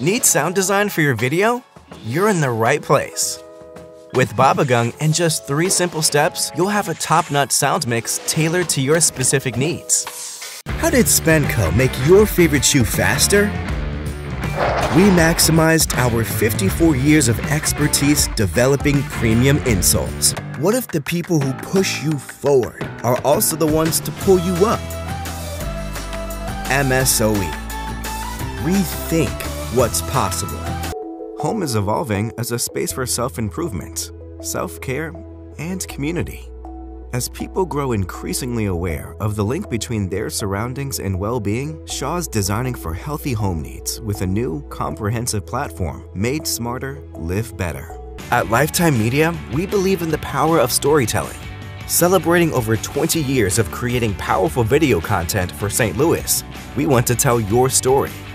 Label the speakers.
Speaker 1: Need sound design for your video? You're in the right place. With Babagung and just 3 simple steps, you'll have a top-notch sound mix tailored to your specific needs.
Speaker 2: How did Spenco make your favorite shoe faster? We maximized our 54 years of expertise developing premium insoles. What if the people who push you forward are also the ones to pull you up? MSOE. Rethink what's possible.
Speaker 1: Home is evolving as a space for self-improvement, self-care, and community. As people grow increasingly aware of the link between their surroundings and well-being, Shaw's designing for healthy home needs with a new, comprehensive platform made smarter, live better. At Lifetime Media, we believe in the power of storytelling. Celebrating over 20 years of creating powerful video content for St. Louis, we want to tell your story.